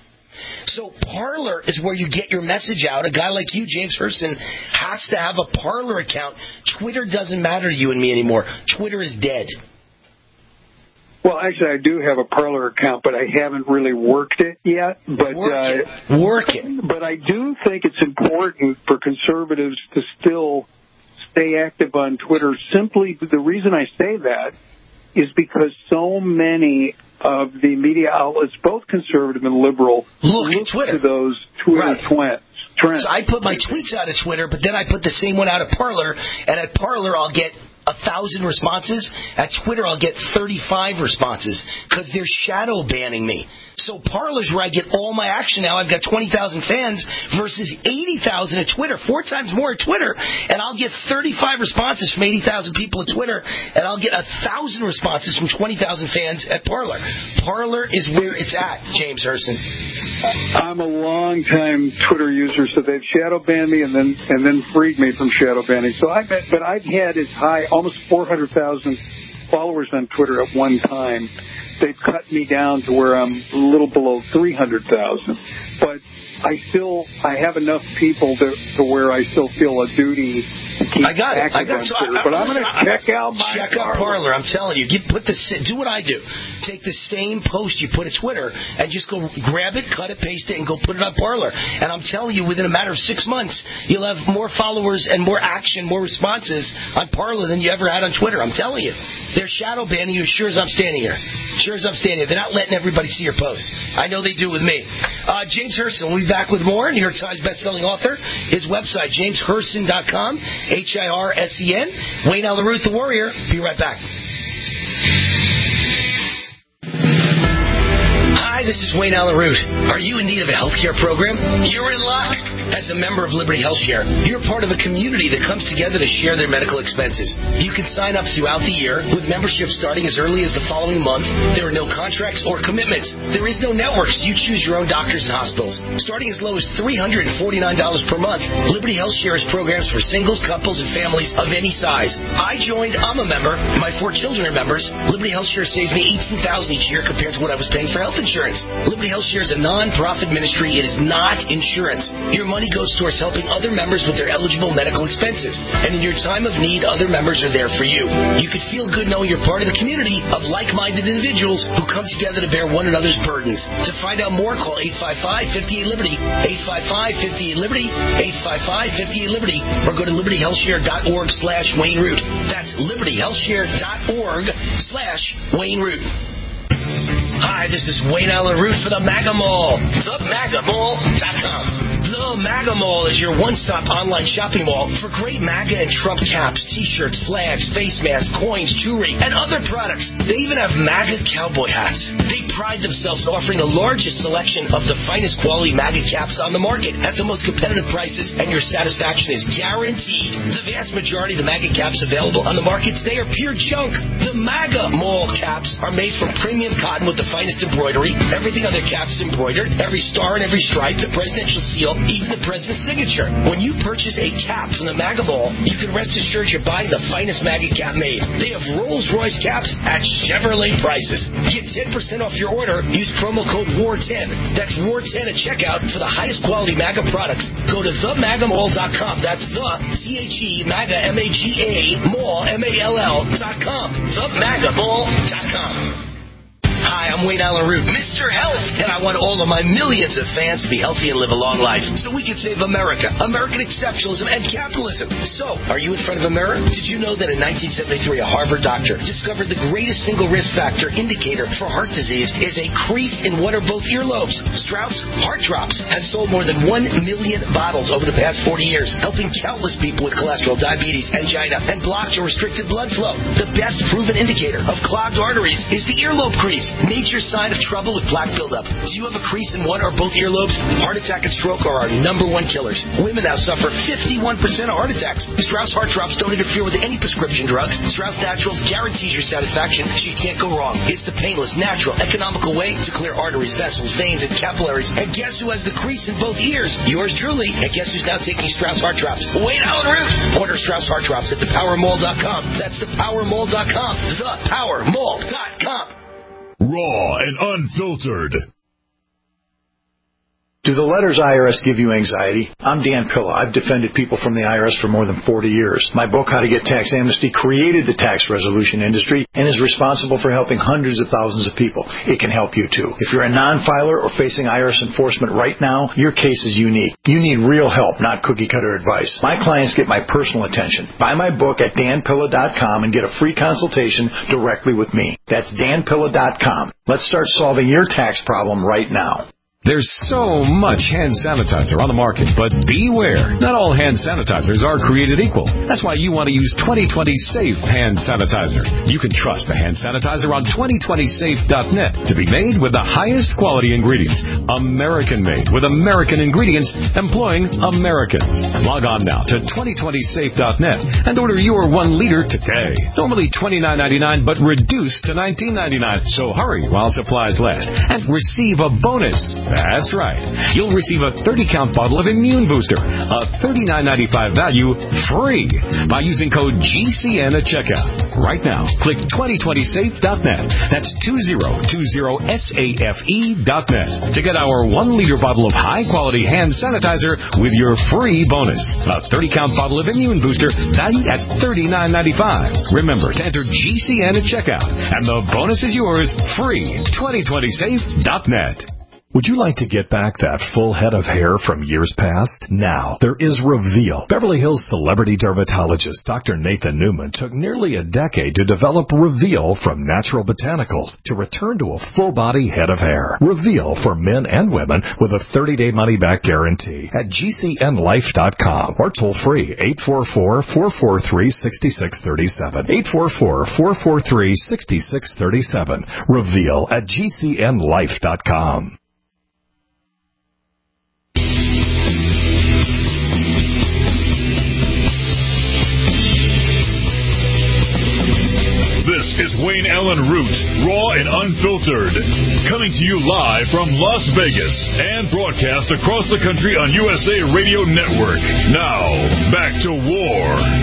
So Parler is where you get your message out. A guy like you, James Hurston, has to have a Parler account. Twitter doesn't matter to you and me anymore. Twitter is dead. Well, actually, I do have a Parler account, but I haven't really worked it yet. But work uh, it. Work it. But I do think it's important for conservatives to still stay active on Twitter. Simply, the reason I say that is because so many of the media outlets, both conservative and liberal, look, look at Twitter. to those Twitter right. twins. Trends. So I put my tweets out of Twitter, but then I put the same one out of Parler, and at Parler I'll get a thousand responses. At Twitter I'll get thirty-five responses because they're shadow banning me. So Parler's where I get all my action now. I've got twenty thousand fans versus eighty thousand at Twitter, four times more at Twitter, and I'll get thirty-five responses from eighty thousand people at Twitter, and I'll get one thousand responses from twenty thousand fans at Parler. Parler is where it's at, James Hurston. I'm a long-time Twitter user, so they've shadow banned me and then and then freed me from shadow banning. So I bet, but I've had as high almost four hundred thousand followers on Twitter at one time. They've cut me down to where I'm a little below three hundred thousand. But I still, I have enough people to, to where I still feel a duty to keep I got it. active I got on it. So Twitter. I, but I'm going to check out my check out Parler. I'm telling you, get, put the do what I do. Take the same post you put at Twitter and just go grab it, cut it, paste it, and go put it on Parler. And I'm telling you, within a matter of six months, you'll have more followers and more action, more responses on Parler than you ever had on Twitter. I'm telling you, they're shadow banning you as sure as I'm standing here. Sure as I'm standing here, they're not letting everybody see your posts. I know they do with me. Uh, James Hurston, we'll be back with more. New York Times bestselling author. His website, james hurston dot com, H I R S E N. Wayne Allyn Root, the Warrior. Be right back. Hi, this is Wayne Allyn Root. Are you in need of a healthcare program? You're in luck. As a member of Liberty HealthShare, you're part of a community that comes together to share their medical expenses. You can sign up throughout the year with membership starting as early as the following month. There are no contracts or commitments. There is no network, so you choose your own doctors and hospitals. Starting as low as three hundred forty-nine dollars per month, Liberty HealthShare has programs for singles, couples, and families of any size. I joined. I'm a member. My four children are members. Liberty HealthShare saves me eighteen thousand dollars each year compared to what I was paying for health insurance. Liberty HealthShare is a non-profit ministry. It is not insurance. Your money goes towards helping other members with their eligible medical expenses. And in your time of need, other members are there for you. You could feel good knowing you're part of the community of like-minded individuals who come together to bear one another's burdens. To find out more, call eight five five, five eight, Liberty, eight five five, five eight, Liberty, eight five five, five eight, Liberty, or go to liberty health share dot org slash Wayne Root. That's liberty health share dot org slash Wayne Root. Hi, this is Wayne Allyn Root for the MAGA Mall, the maga mall dot com. The MAGA Mall is your one-stop online shopping mall for great MAGA and Trump caps, T-shirts, flags, face masks, coins, jewelry, and other products. They even have MAGA cowboy hats. They pride themselves in offering the largest selection of the finest quality MAGA caps on the market at the most competitive prices, and your satisfaction is guaranteed. The vast majority of the MAGA caps available on the market today are pure junk. The MAGA Mall caps are made from premium cotton with the finest embroidery. Everything on their cap is embroidered. Every star and every stripe, the presidential seal, even the president's signature. When you purchase a cap from the MAGA Mall, you can rest assured you're buying the finest MAGA cap made. They have Rolls-Royce caps at Chevrolet prices. Get ten percent off your order. Use promo code W A R ten. That's W A R ten at checkout for the highest quality MAGA products. Go to the maga mall dot com. That's the T H E MAGA M A G A Mall M A L L dot com. the maga mall dot com. Hi, I'm Wayne Allyn Root, Mister Health, and I want all of my millions of fans to be healthy and live a long life so we can save America, American exceptionalism, and capitalism. So, are you in front of a mirror? Did you know that in nineteen seventy-three, a Harvard doctor discovered the greatest single risk factor indicator for heart disease is a crease in one or both earlobes? Strauss Heart Drops has sold more than one million bottles over the past forty years, helping countless people with cholesterol, diabetes, angina, and blocked or restricted blood flow. The best proven indicator of clogged arteries is the earlobe crease. Nature's sign of trouble with plaque buildup. Do you have a crease in one or both earlobes? Heart attack and stroke are our number one killers. Women now suffer fifty-one percent of heart attacks. Strauss Heart Drops don't interfere with any prescription drugs. Strauss Naturals guarantees your satisfaction, so you can't go wrong. It's the painless, natural, economical way to clear arteries, vessels, veins, and capillaries. And guess who has the crease in both ears? Yours truly. And guess who's now taking Strauss Heart Drops? Wayne Allyn Root. Order Strauss Heart Drops at the power mall dot com. That's the power mall dot com. the power mall dot com. Raw and unfiltered. Do the letters I R S give you anxiety? I'm Dan Pilla. I've defended people from the I R S for more than forty years. My book, How to Get Tax Amnesty, created the tax resolution industry and is responsible for helping hundreds of thousands of people. It can help you, too. If you're a non-filer or facing I R S enforcement right now, your case is unique. You need real help, not cookie-cutter advice. My clients get my personal attention. Buy my book at dan pilla dot com and get a free consultation directly with me. That's dan pilla dot com. Let's start solving your tax problem right now. There's so much hand sanitizer on the market, but beware. Not all hand sanitizers are created equal. That's why you want to use twenty twenty Safe Hand Sanitizer. You can trust the hand sanitizer on twenty twenty safe dot net to be made with the highest quality ingredients. American-made with American ingredients employing Americans. Log on now to twenty twenty safe dot net and order your one liter today. Normally twenty-nine ninety-nine, but reduced to nineteen ninety-nine. So hurry while supplies last and receive a bonus. That's right. You'll receive a thirty count bottle of Immune Booster, a thirty-nine ninety-five value, free by using code G C N at checkout. Right now, click twenty twenty safe dot net. That's two thousand twenty safe dot net to get our one liter bottle of high-quality hand sanitizer with your free bonus. A thirty count bottle of Immune Booster valued at thirty-nine ninety-five. Remember to enter G C N at checkout, and the bonus is yours free. twenty twenty safe dot net. Would you like to get back that full head of hair from years past? Now, there is Reveal. Beverly Hills celebrity dermatologist Doctor Nathan Newman took nearly a decade to develop Reveal from natural botanicals to return to a full-body head of hair. Reveal for men and women with a thirty-day money-back guarantee at G C N life dot com or toll-free eight four four, four four three, six six three seven. eight four four, four four three, six six three seven. Reveal at G C N life dot com. This is Wayne Allen Root, raw and unfiltered, coming to you live from Las Vegas and broadcast across the country on U S A Radio Network. Now, back to war.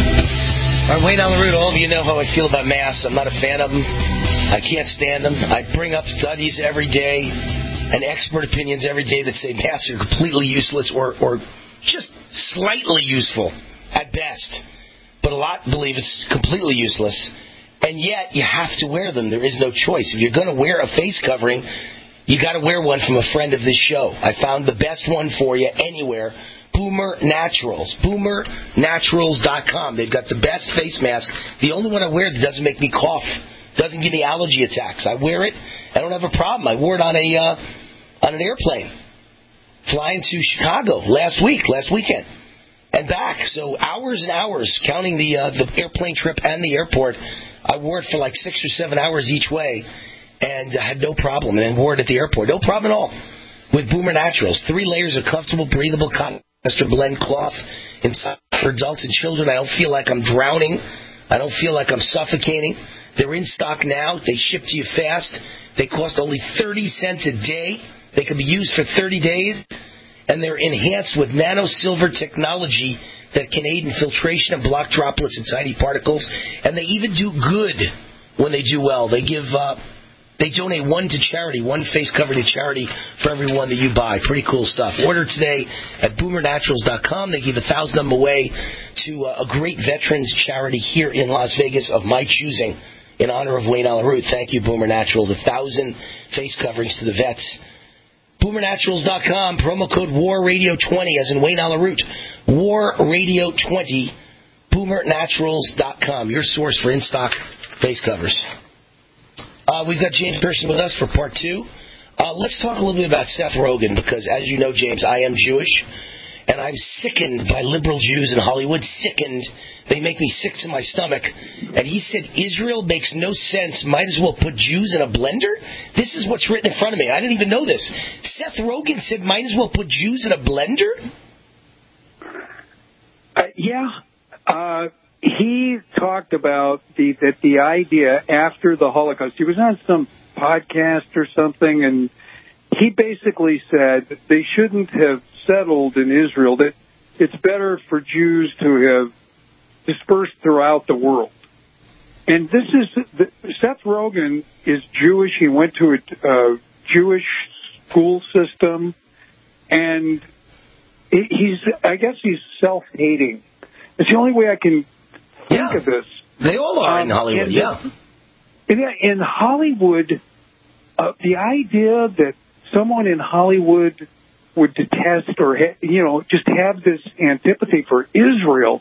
All right, Wayne Allen Root, all of you know how I feel about masks. I'm not a fan of them. I can't stand them. I bring up studies every day and expert opinions every day that say masks are completely useless or, or just slightly useful at best. But a lot believe it's completely useless. And yet, you have to wear them. There is no choice. If you're going to wear a face covering, you got to wear one from a friend of this show. I found the best one for you anywhere. Boomer Naturals. Boomer Naturals dot com. They've got the best face mask. The only one I wear that doesn't make me cough, doesn't give me allergy attacks. I wear it. I don't have a problem. I wore it on a uh, on an airplane flying to Chicago last week, last weekend, and back. So hours and hours, counting the uh, the airplane trip and the airport. I wore it for like six or seven hours each way, and I had no problem. And then wore it at the airport. No problem at all with Boomer Naturals. Three layers of comfortable, breathable cotton polyester blend cloth inside for adults and children. I don't feel like I'm drowning. I don't feel like I'm suffocating. They're in stock now. They ship to you fast. They cost only thirty cents a day. They can be used for thirty days, and they're enhanced with nano-silver technology that can aid in filtration and block droplets and tiny particles. And they even do good when they do well. They give, uh, they donate one to charity, one face cover to charity for every one that you buy. Pretty cool stuff. Order today at boomer naturals dot com. They give a thousand of them away to uh, a great veterans charity here in Las Vegas of my choosing in honor of Wayne Allen Root. Thank you, Boomer Naturals. A thousand face coverings to the vets. boomer naturals dot com, promo code war radio twenty, as in Wayne Allen Root. war radio twenty, boomer naturals dot com, your source for in-stock face covers. Uh, we've got James Pearson with us for part two. Uh, let's talk a little bit about Seth Rogen, because as you know, James, I am Jewish, and I'm sickened by liberal Jews in Hollywood. Sickened. They make me sick to my stomach. And he said, Israel makes no sense. Might as well put Jews in a blender? This is what's written in front of me. I didn't even know this. Seth Rogen said, might as well put Jews in a blender? Uh, yeah. Uh, he talked about the that the idea after the Holocaust. He was on some podcast or something, and he basically said that they shouldn't have settled in Israel, that it's better for Jews to have dispersed throughout the world. And this is, the, Seth Rogen is Jewish. He went to a uh, Jewish school system, and he's, I guess he's self-hating. It's the only way I can think yeah. of this. They all are um, in Hollywood, and, yeah. In, in Hollywood, uh, the idea that someone in Hollywood would detest or, ha- you know, just have this antipathy for Israel.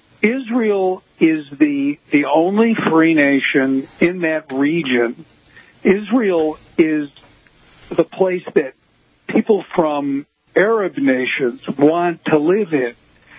Israel is the the only free nation in that region. Israel is the place that people from Arab nations want to live in.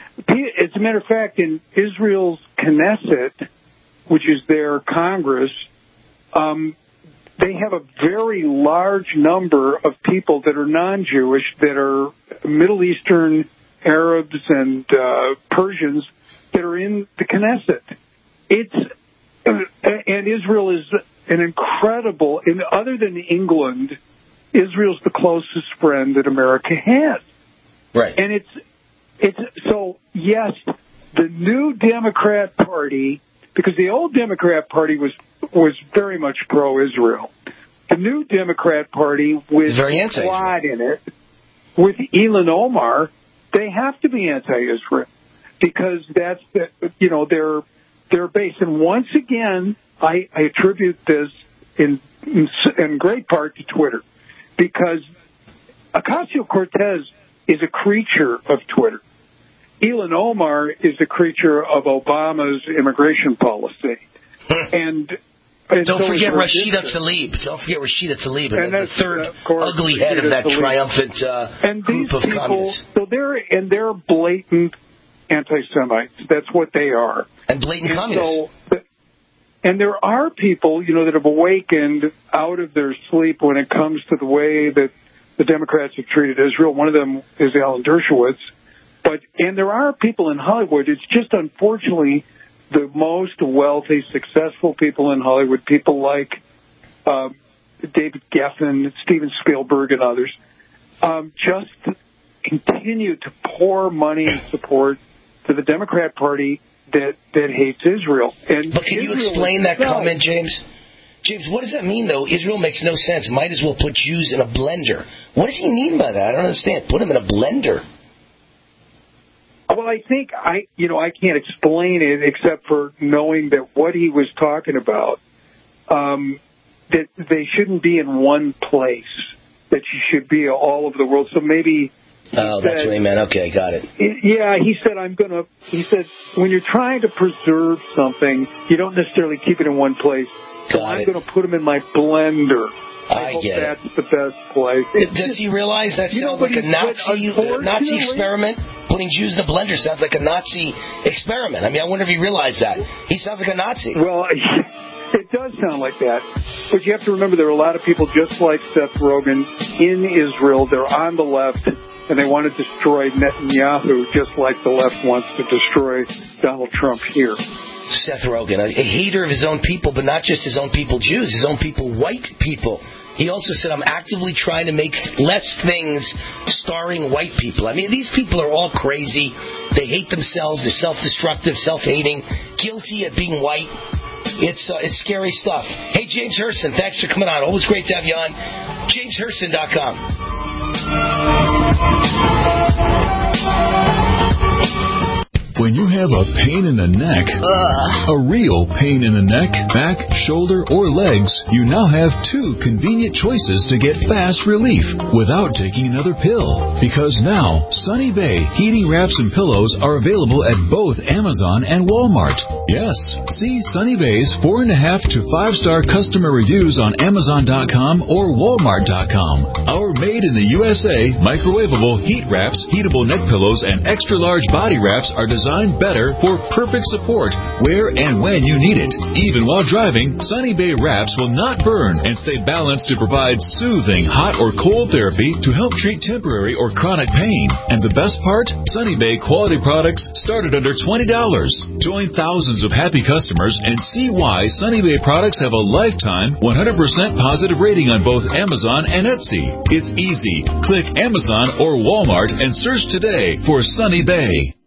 As a matter of fact, in Israel's Knesset, which is their Congress, um, they have a very large number of people that are non-Jewish, that are Middle Eastern Arabs and uh, Persians that are in the Knesset. It's uh, and Israel is an incredible, and other than England, Israel's the closest friend that America has. Right. And it's it's so yes, the new Democrat Party, because the old Democrat Party was was very much pro-Israel. The new Democrat Party with Quad in it, with Ilhan Omar, they have to be anti-Israel because that's the, you know their their base. And once again, I, I attribute this in, in in great part to Twitter, because Ocasio-Cortez is a creature of Twitter. Ilhan Omar is a creature of Obama's immigration policy. and, and Don't so forget Rashida Tlaib. Don't forget Rashida Tlaib, and, and the third uh, course, ugly head of that Tlaib. triumphant uh, and group these of people, communists. So they're, and they're blatant anti-Semites. That's what they are. And blatant and communists. So, and there are people, you know, that have awakened out of their sleep when it comes to the way that the Democrats have treated Israel. One of them is Alan Dershowitz. But and there are people in Hollywood. It's just unfortunately the most wealthy, successful people in Hollywood, people like um, David Geffen, Steven Spielberg, and others, um, just continue to pour money and support to the Democrat Party that that hates Israel. And but can Israel you explain that itself, comment, James? James, what does that mean, though? Israel makes no sense. Might as well put Jews in a blender. What does he mean by that? I don't understand. Put them in a blender. Well, I think I, you know, I can't explain it except for knowing that what he was talking about, um, that they shouldn't be in one place, that you should be all over the world. So maybe. Oh, that's what he meant. Okay, got it. Yeah, he said, I'm going to, he said, when you're trying to preserve something, you don't necessarily keep it in one place. So I'm going to put them in my blender. I, I hope get that's it. the best place. It, does he realize that you sounds know, like a Nazi Nazi experiment? Putting Jews in a blender sounds like a Nazi experiment. I mean, I wonder if he realized that. He sounds like a Nazi. Well, it does sound like that. But you have to remember there are a lot of people just like Seth Rogen in Israel. They're on the left, and they want to destroy Netanyahu just like the left wants to destroy Donald Trump here. Seth Rogen, a hater of his own people, but not just his own people Jews, his own people white people. He also said, I'm actively trying to make less things starring white people. I mean, these people are all crazy. They hate themselves. They're self-destructive, self-hating, guilty at being white. It's uh, it's scary stuff. Hey, James Hurston, thanks for coming on. Always great to have you on. James Hurston dot com. When you have a pain in the neck, Ugh. a real pain in the neck, back, shoulder, or legs, you now have two convenient choices to get fast relief without taking another pill. Because now, Sunny Bay heating wraps and pillows are available at both Amazon and Walmart. Yes, see Sunny Bay's four and a half to five star customer reviews on Amazon dot com or Walmart dot com. Our made in the U S A microwavable heat wraps, heatable neck pillows, and extra large body wraps are designed better for perfect support where and when you need it. Even while driving, Sunny Bay wraps will not burn and stay balanced to provide soothing hot or cold therapy to help treat temporary or chronic pain. And the best part? Sunny Bay quality products start at under twenty dollars. Join thousands of happy customers and see why Sunny Bay products have a lifetime one hundred percent positive rating on both Amazon and Etsy. It's easy. Click Amazon or Walmart and search today for Sunny Bay.